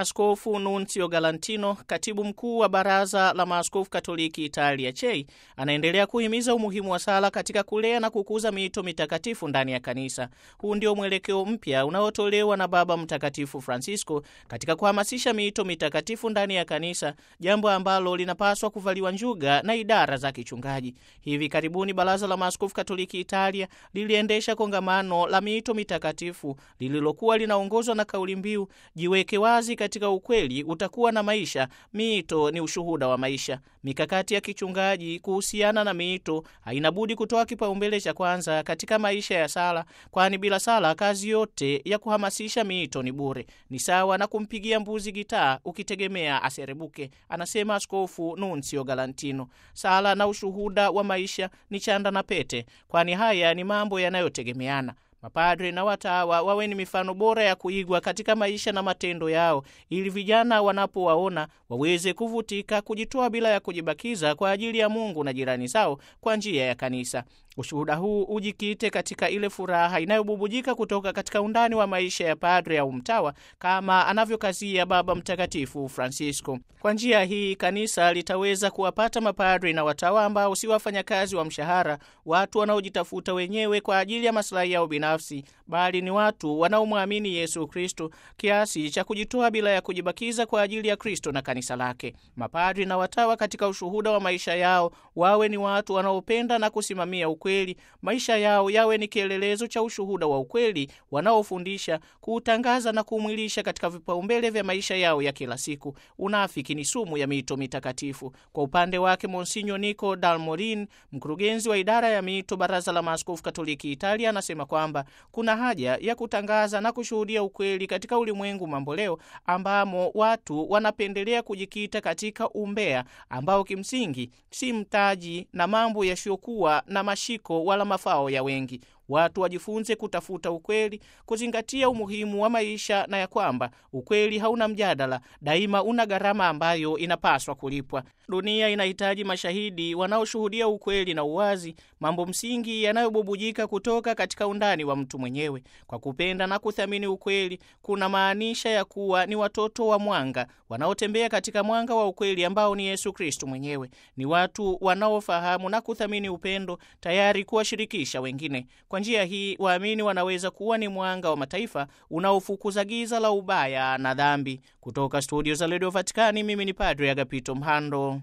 Askofu Nunzio Galantino, katibu mkuu wa Baraza la Maaskofu Katoliki Italia CHEI, anaendelea kuhimiza umuhimu wa sala katika kulea na kukuza miito mitakatifu ndani ya kanisa. Huu ndio mwelekeo mpya unaotolewa na Baba Mtakatifu Francisco katika kuhamasisha miito mitakatifu ndani ya kanisa, jambo ambalo linapaswa kuvaliwa njuga na idara za kichungaji. Hivi karibuni Baraza la Maaskofu Katoliki Italia liliendesha kongamano la miito mitakatifu lililokuwa linaongozwa na kauli mbiu jiweke wazi katika ukweli utakuwa na maisha, miito ni ushuhuda wa maisha. Mikakati ya kichungaji kuhusiana na miito haina budi kutoa kipaumbele cha kwanza katika maisha ya sala, kwani bila sala kazi yote ya kuhamasisha miito ni bure. Ni sawa na kumpigia mbuzi gitaa ukitegemea aserebuke, anasema Askofu Nunzio Galantino. Sala na ushuhuda wa maisha ni chanda na pete, kwani haya ni mambo yanayotegemeana. Mapadre na watawa wawe ni mifano bora ya kuigwa katika maisha na matendo yao, ili vijana wanapowaona waweze kuvutika kujitoa bila ya kujibakiza kwa ajili ya Mungu na jirani zao kwa njia ya kanisa. Ushuhuda huu ujikite katika ile furaha inayobubujika kutoka katika undani wa maisha ya padre au mtawa, kama anavyokazia Baba Mtakatifu Francisco. Kwa njia hii kanisa litaweza kuwapata mapadre na watawa ambao si wafanyakazi wa mshahara, watu wanaojitafuta wenyewe kwa ajili ya maslahi yao binafsi, bali ni watu wanaomwamini Yesu Kristo kiasi cha kujitoa bila ya kujibakiza kwa ajili ya Kristo na kanisa lake. Mapadre na watawa katika ushuhuda wa maisha yao wawe ni watu wanaopenda na kusimamia ukweli. Maisha yao yawe ni kielelezo cha ushuhuda wa ukweli wanaofundisha, kuutangaza na kuumwilisha katika vipaumbele vya maisha yao ya kila siku. Unafiki ni sumu ya miito mitakatifu. Kwa upande wake, Monsignor Nico Dal Morin, mkurugenzi wa idara ya miito Baraza la Maaskofu Katoliki Italia, anasema kwamba kuna haja ya kutangaza na kushuhudia ukweli katika ulimwengu mamboleo ambamo watu wanapendelea kujikita katika umbea ambao kimsingi si mtaji na mambo yasiyokuwa na mashiko wala mafao ya wengi. Watu wajifunze kutafuta ukweli, kuzingatia umuhimu wa maisha, na ya kwamba ukweli hauna mjadala, daima una gharama ambayo inapaswa kulipwa. Dunia inahitaji mashahidi wanaoshuhudia ukweli na uwazi, mambo msingi yanayobubujika kutoka katika undani wa mtu mwenyewe. Kwa kupenda na kuthamini ukweli, kuna maanisha ya kuwa ni watoto wa mwanga wanaotembea katika mwanga wa ukweli ambao ni Yesu Kristo mwenyewe. Ni watu wanaofahamu na kuthamini upendo, tayari kuwashirikisha wengine. Kwa njia hii waamini wanaweza kuwa ni mwanga wa mataifa unaofukuza giza la ubaya na dhambi. Kutoka studio za Radio Vatikani, mimi ni Padre Agapito Mhando.